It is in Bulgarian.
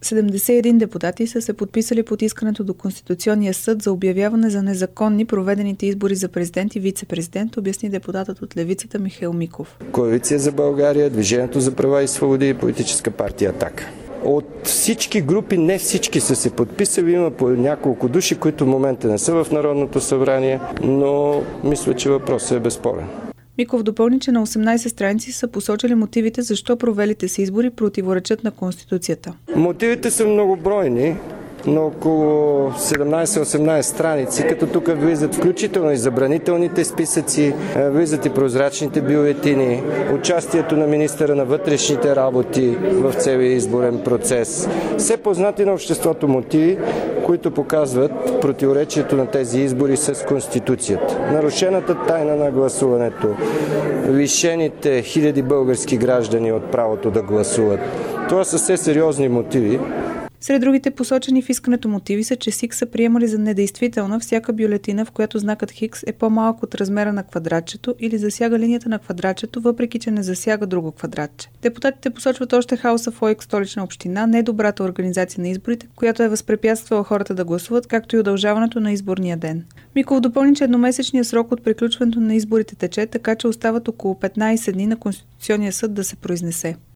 71 депутати са се подписали под искането до Конституционния съд за обявяване за незаконни проведените избори за президент и вице-президент, обясни депутатът от Левицата Михаил Миков. Коалиция за България, Движението за права и свободи и Политическа партия „Атака“. От всички групи не всички са се подписали, има по няколко души, които в момента не са в Народното събрание, но мисля, че въпросът е безспорен. Миков допълни, че на 18 страници са посочили мотивите защо провелите се избори противоречат на Конституцията. Мотивите са многобройни, на около 17-18 страници, като тук влизат включително и забранителните списъци, влизат и прозрачните бюлетини, участието на министъра на вътрешните работи в целия изборен процес. Все познати на обществото мотиви, които показват противоречието на тези избори с Конституцията. Нарушената тайна на гласуването, лишените хиляди български граждани от правото да гласуват. Това са все сериозни мотиви. Сред другите посочени в искането мотиви са, че СИК са приемали за недействителна всяка бюлетина, в която знакът Хикс е по-малък от размера на квадратчето или засяга линията на квадратчето, въпреки че не засяга друго квадратче. Депутатите посочват още хаоса в ОИК Столична община, недобрата организация на изборите, която е възпрепятствала хората да гласуват, както и удължаването на изборния ден. Миков допълни, че едномесечният срок от приключването на изборите тече, така че остават около 15 дни на Конституционния съд да се произнесе.